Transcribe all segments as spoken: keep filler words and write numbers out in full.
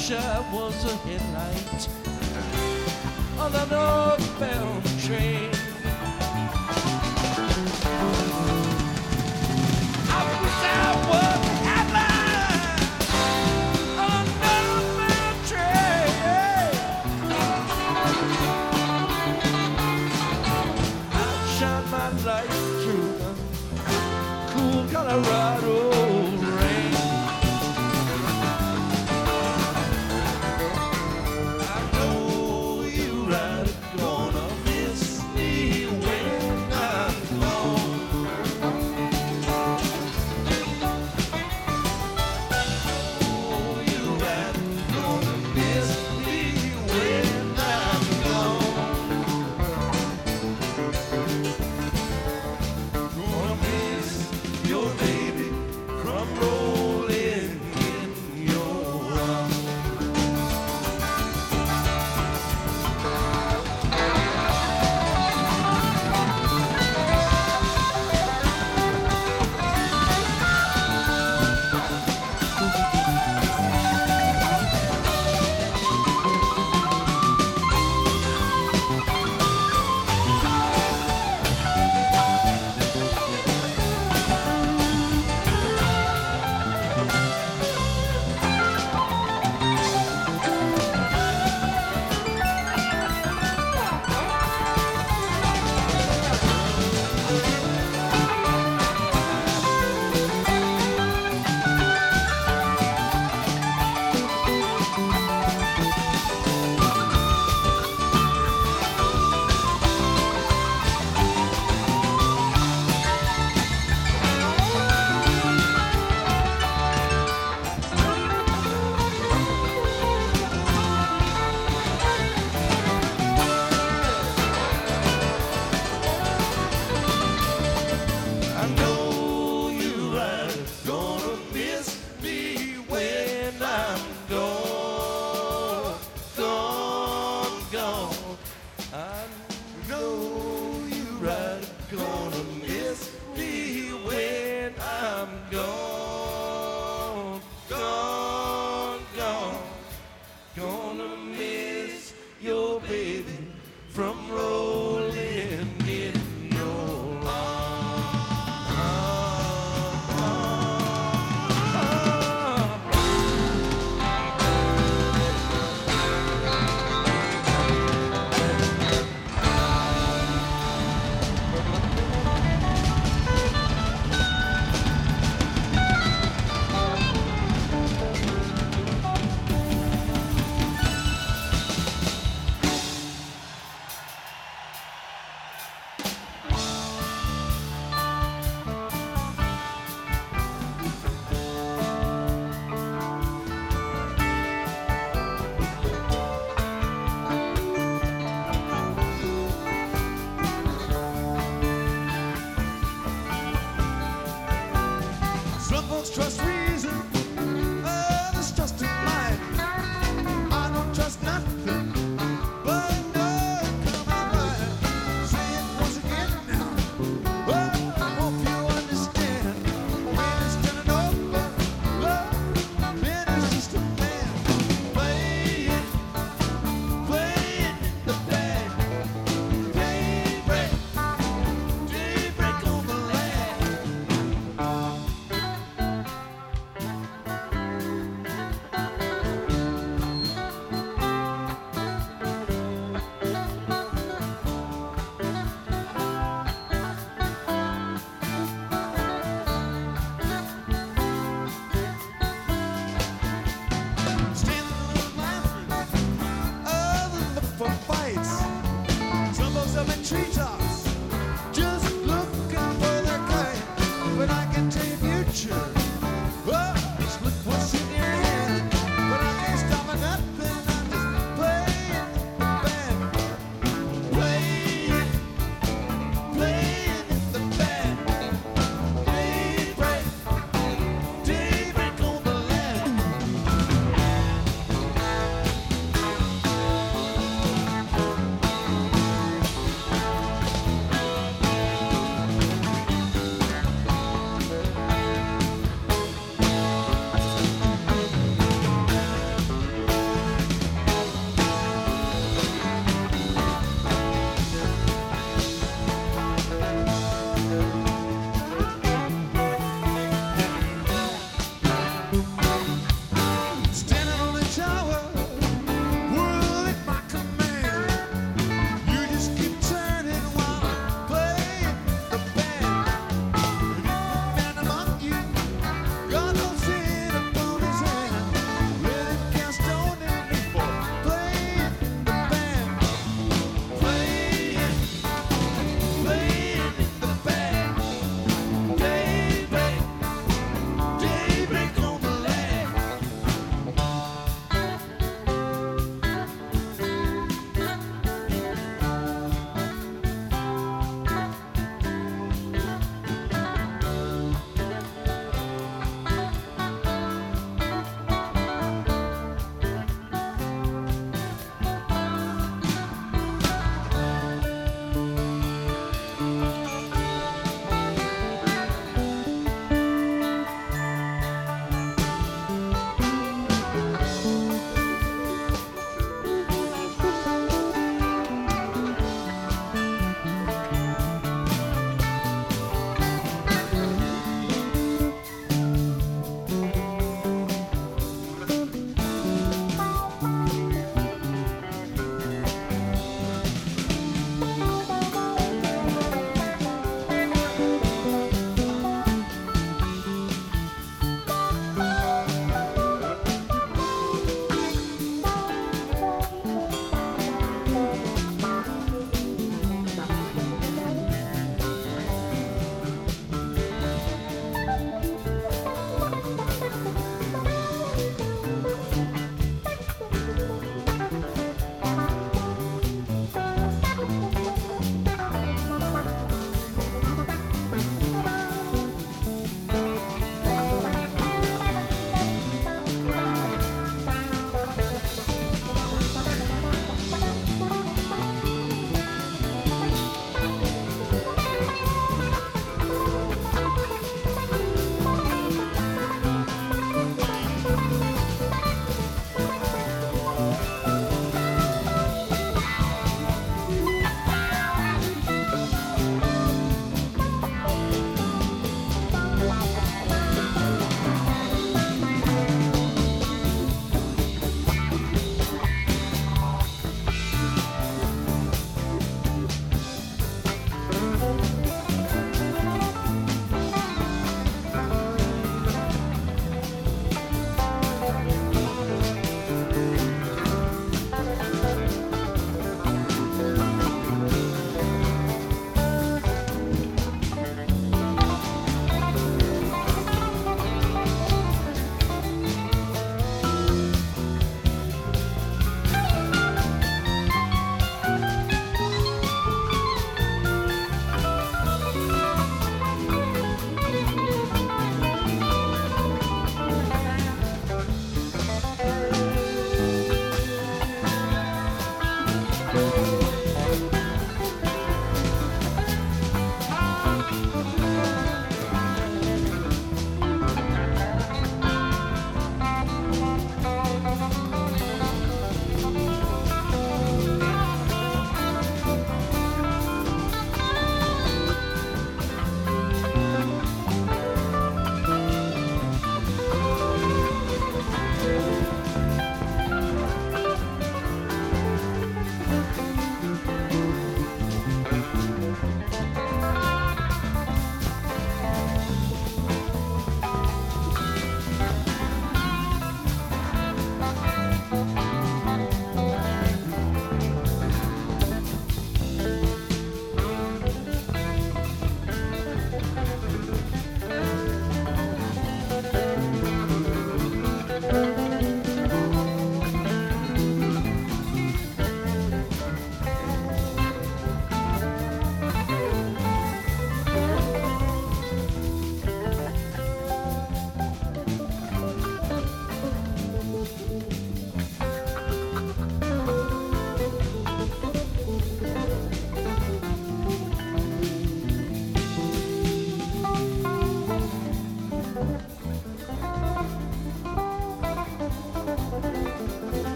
wish I was a headlight on the northbound train. I wish I was a headlight on the northbound train. I'd shine my light through the cool Colorado rain. I know you are gonna miss me when I'm gone. Oh, you are gonna miss me when I'm gone. Gonna miss your baby from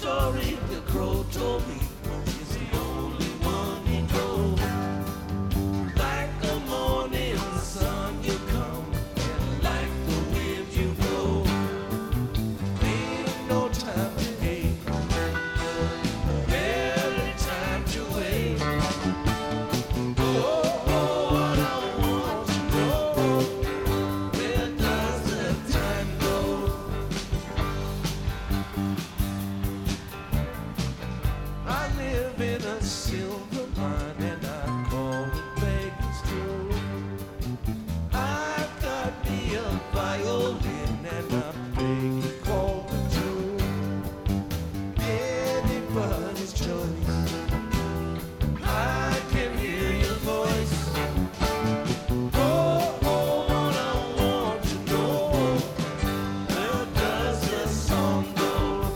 story the crow told me is the only one he told. Like the morning sun you come, and like the wind you blow. Ain't no time to hate, barely time to wait. Oh, oh, what I want to know, where does the time go? I live in a silver mine and I call it Vegas too. I've got me a violin and I play the chord too. Anybody's choice. I can hear your voice. Oh, oh, what I want to know, where does the song go?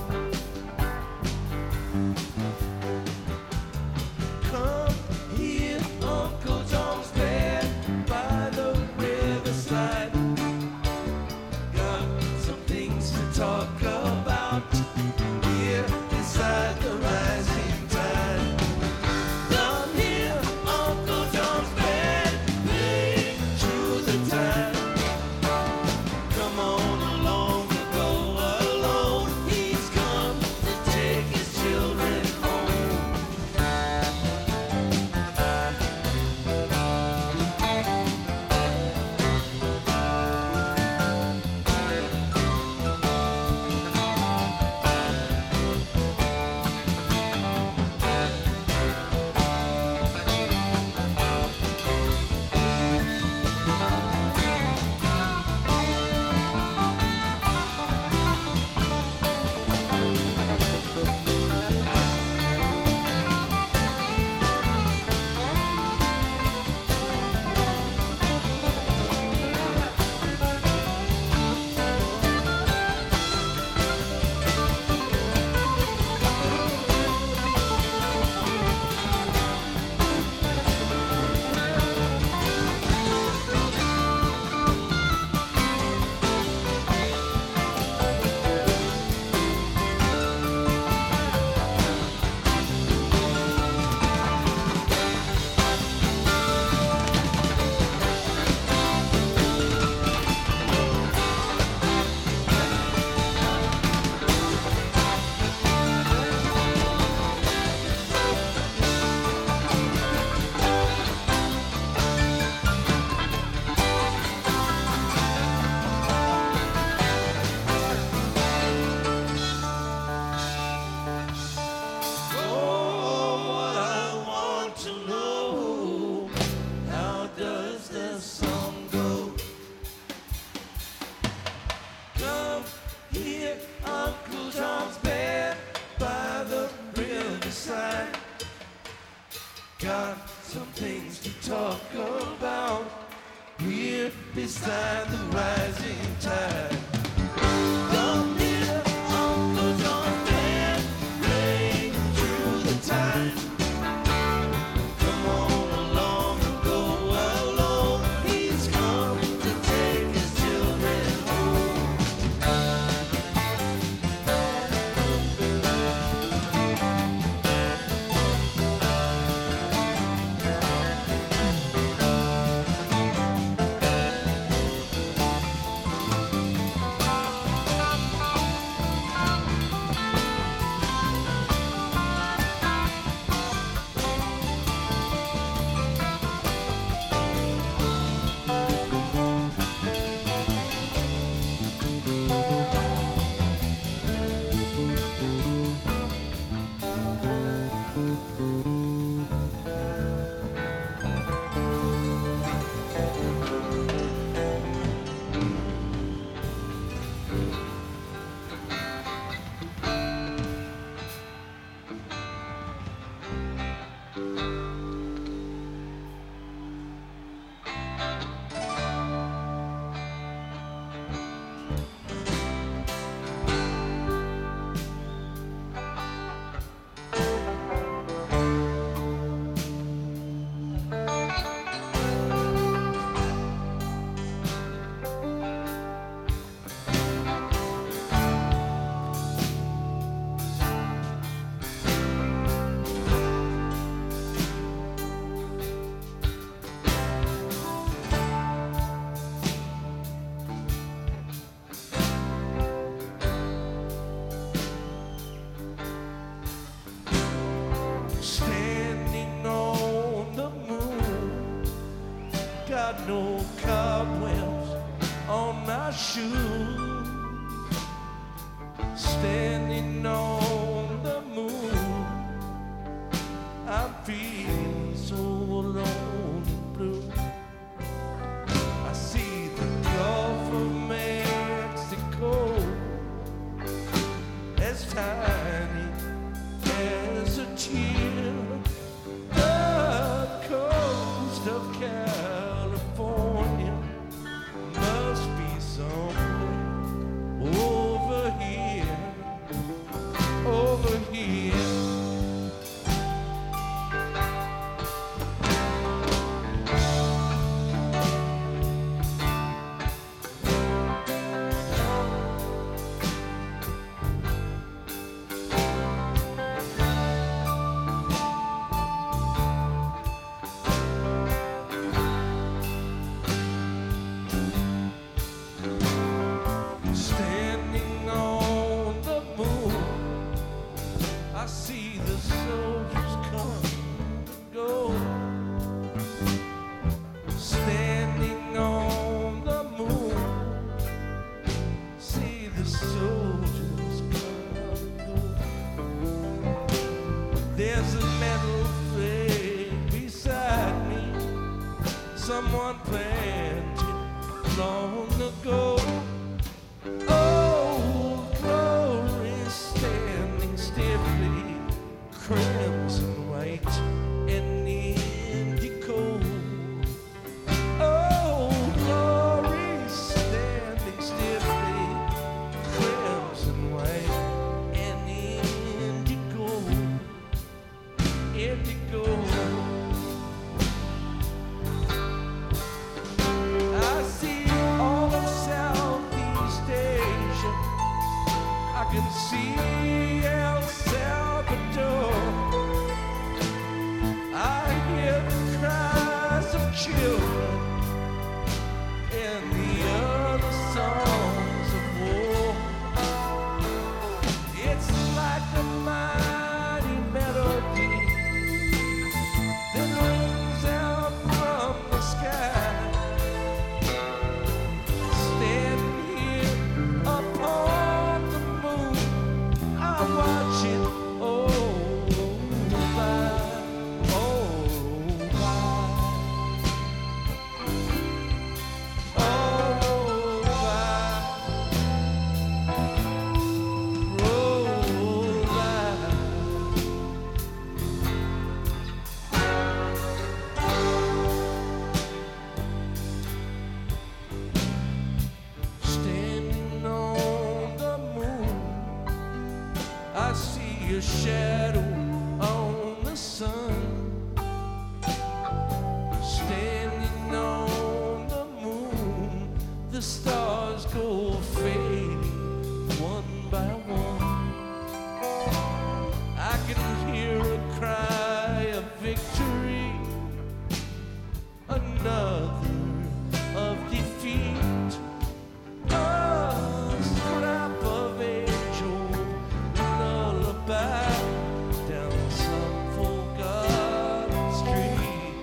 Come here, Uncle John's bed by the riverside. Got some things to talk about here beside the rising tide. Come here, Uncle John's bed, playing through the time. Come on along, go alone. He's come to take his children home. Oh, what I want to know, how does the song go? Come here, Uncle John's bed by the riverside. Got some things to talk about here beside the rising tide. Come here, Uncle John's bed, playing through the time. Come on along and go alone. He's come to take his children home. no cobwebs on my shoes. Standing on the moon, I'm feeling so alone and blue. I see the Gulf of Mexico as tiny as a tear. The coast of California must be somewhere over here, over here. Standing on the moon, I see the soldiers come and go. Standing on the moon, see the soldiers come and go. There's a metal flag beside me, someone planted long ago. Oh, glory, standing stiffly, crimson white and indigo. Oh, glory, standing stiffly, crimson white and indigo, indigo. I see all of Southeast Asia. I can see El Salvador. I hear the cries of children and the other songs of war. It's like a mighty melody that rings out from the sky. Standing here upon the moon, I watch it. Oh my, oh my, oh my, roll by. Standing on the moon, I see a shadow on the sun. Standing on the moon, the stars go fading one by one. I can hear a cry of victory, another of defeat. A scrap of age-old lullaby down some forgotten street.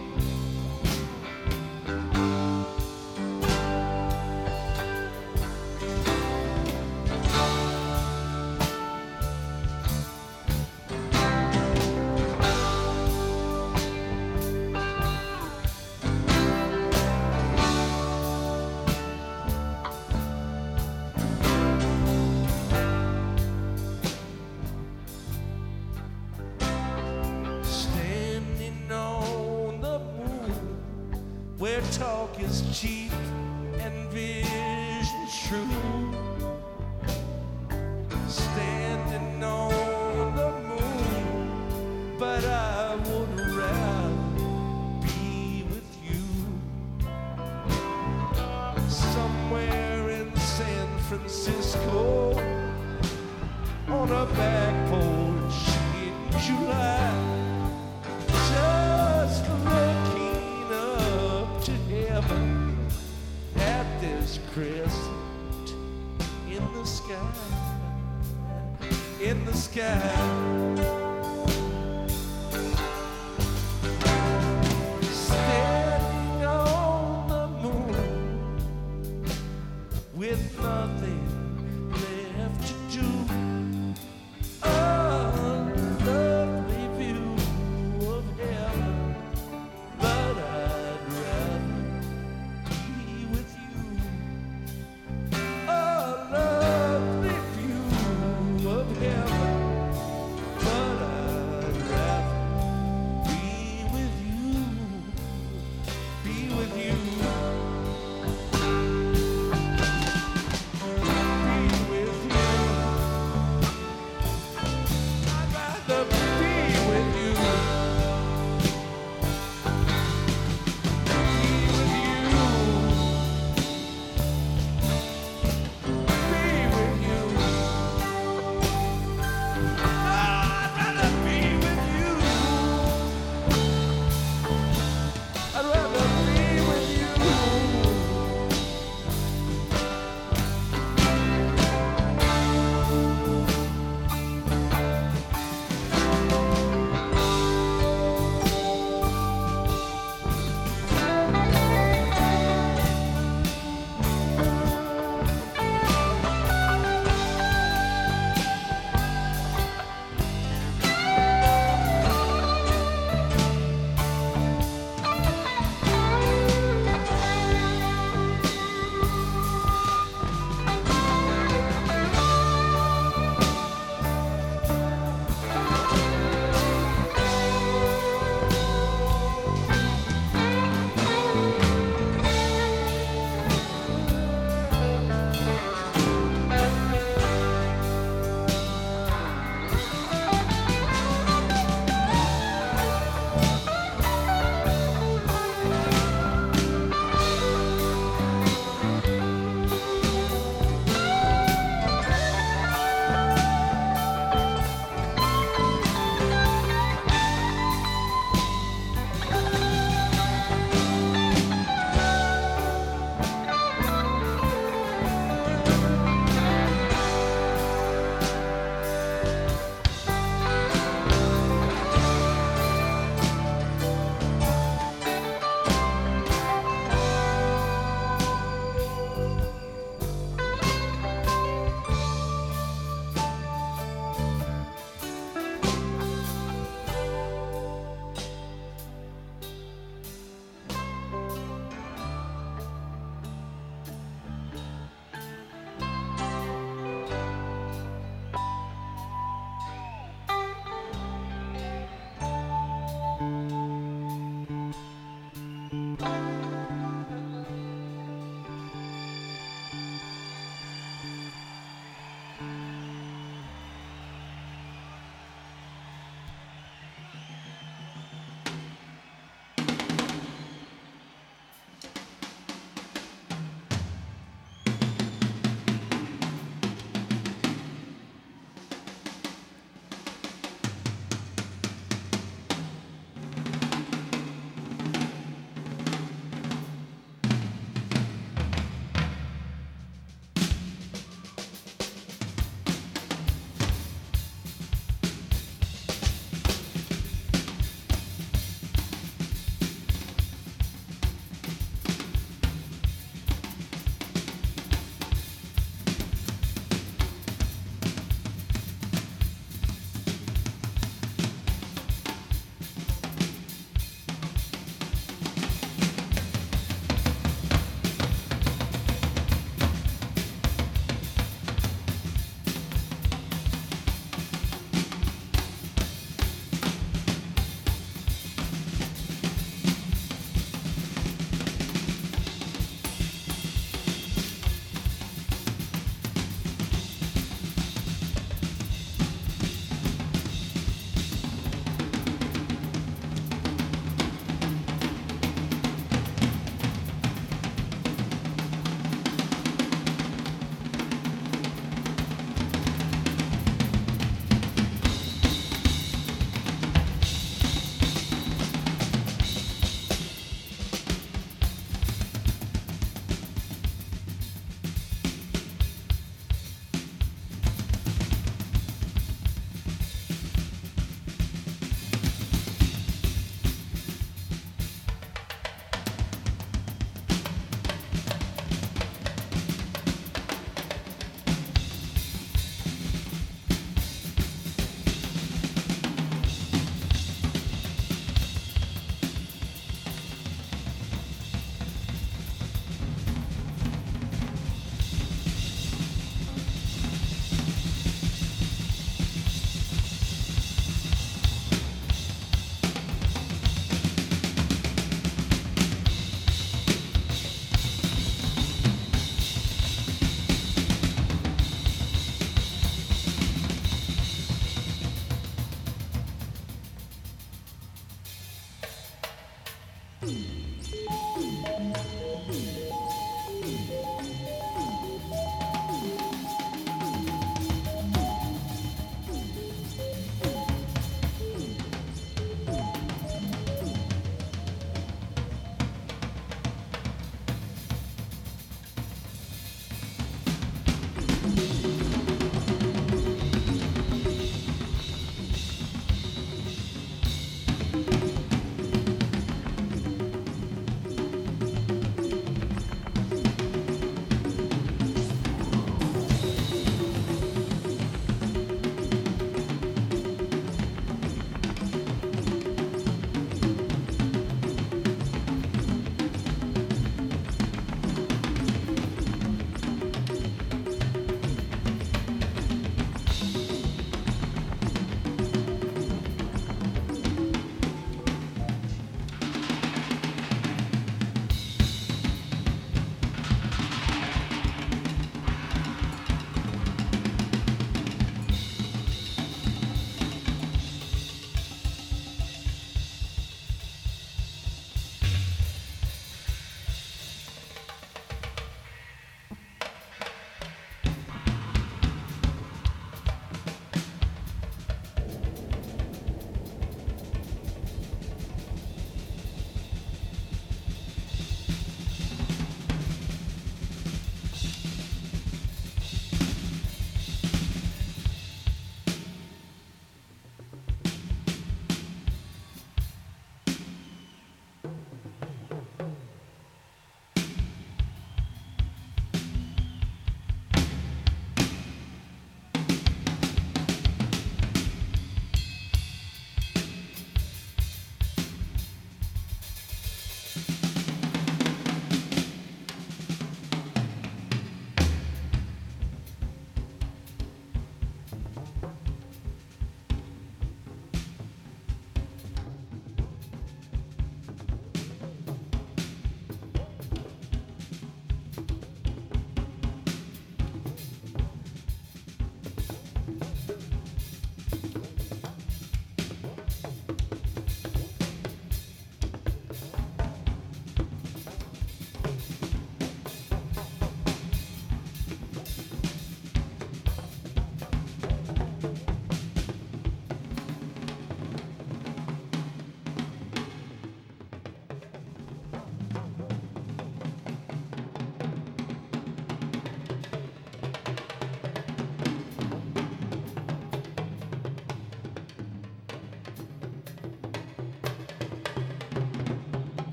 Standing on the moon, where talk is cheap and vision's true. Standing on the moon, but I would rather be with you. Somewhere in San Francisco, on a back porch in July, just looking up to heaven at this crescent in the sky, in the sky. Standing on the